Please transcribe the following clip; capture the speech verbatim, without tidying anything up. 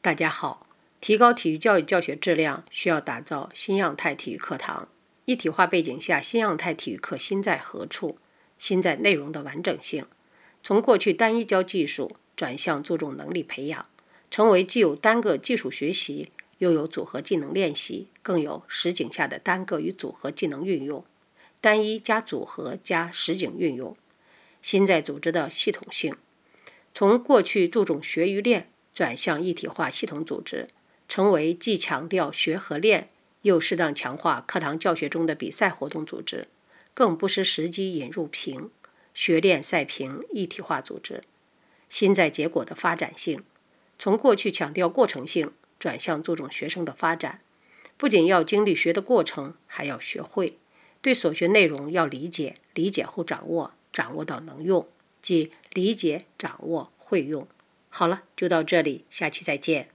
大家好，提高体育教育教学质量，需要打造新样态体育课堂。一体化背景下，新样态体育课新在何处？新在内容的完整性。从过去单一教技术，转向注重能力培养，成为既有单个技术学习，又有组合技能练习，更有实景下的单个与组合技能运用，单一加组合加实景运用。新在组织的系统性，从过去注重学与练，转向一体化系统组织，成为既强调学和练，又适当强化课堂教学中的比赛活动组织，更不失时机引入评、学练赛评一体化组织。新在结果的发展性，从过去强调过程性，转向注重学生的发展，不仅要经历学的过程，还要学会，对所学内容要理解，理解后掌握，掌握到能用，即理解、掌握、会用。好了，就到这里，下期再见。